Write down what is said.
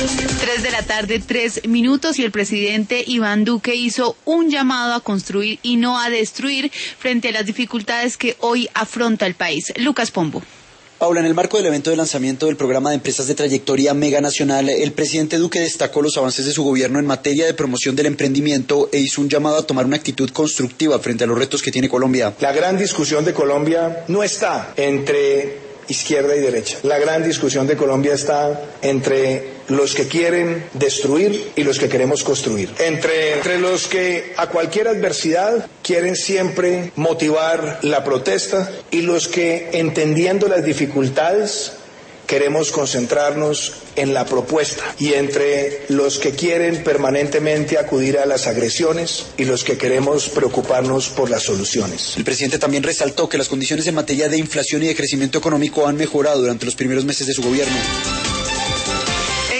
3 de la tarde, 3 minutos, y el presidente Iván Duque hizo un llamado a construir y no a destruir frente a las dificultades que hoy afronta el país. Lucas Pombo. Paula, en el marco del evento de lanzamiento del programa de empresas de trayectoria mega nacional, el presidente Duque destacó los avances de su gobierno en materia de promoción del emprendimiento e hizo un llamado a tomar una actitud constructiva frente a los retos que tiene Colombia. La gran discusión de Colombia no está entre izquierda y derecha. La gran discusión de Colombia está entre los que quieren destruir y los que queremos construir. Entre los que a cualquier adversidad quieren siempre motivar la protesta y los que, entendiendo las dificultades, queremos concentrarnos en la propuesta, y entre los que quieren permanentemente acudir a las agresiones y los que queremos preocuparnos por las soluciones. El presidente también resaltó que las condiciones en materia de inflación y de crecimiento económico han mejorado durante los primeros meses de su gobierno.